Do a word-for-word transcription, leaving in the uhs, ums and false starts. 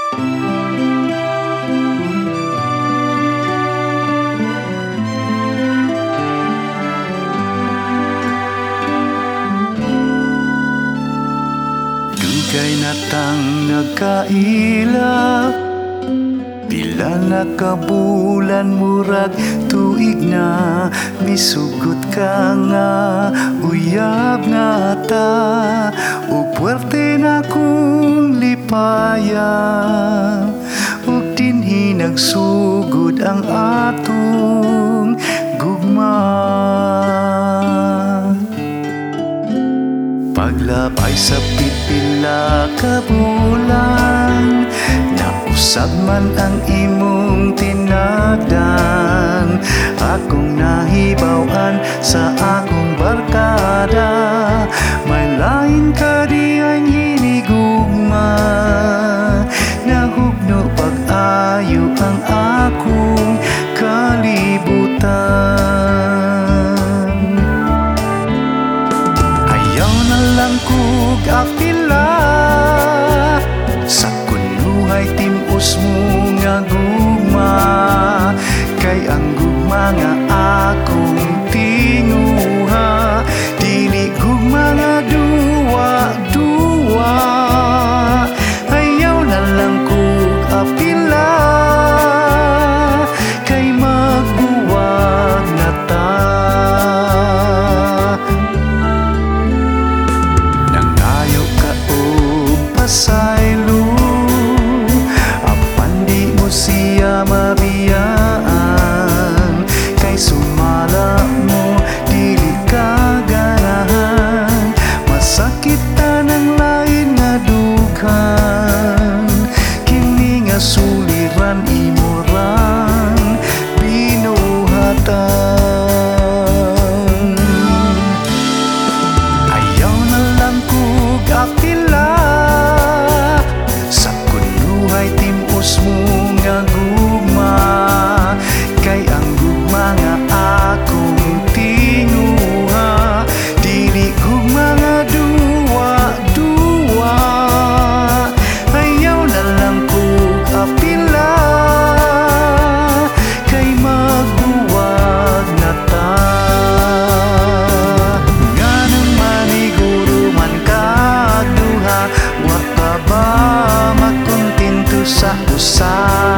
Dugay natang nagkaila, pila nakabulan murag tuig na, misugot ka nga uyab nga ta, ug puwerte na kong lipaya, ug dinhi nagsugod ang atong gugma. Paglapay sa pipila ka bulan, nausab man ang imong tinagdan, akong nahibaw-an sa akong barkada, may lain ka di ang hinigugma, nahugno pag-ayo ang akong kalibutan. Ayaw na lang kog apila sa kunuhay tim-us mo nga gugma, kay ang gugma nga akong tinguha, dili gugma nga duwa-duwa. Ayaw na lang kog apila, kay magbuwag na ta. Saylo, apan di mo siya mabiyaan, kay sumala mo dili ka ganahan, masakitan ang lain nga dughan, kini nga suliran imoran binuhatan. Ayaw na lang kog apila tim-us mo nga gugma, kay ang gugma nga akong tinguha, dili gugma nga duwa-duwa. Ayaw na lang kog apila, kay magbuwag na ta. Nga nang maniguro man kag duha, wa pa ba makontinto sa usa?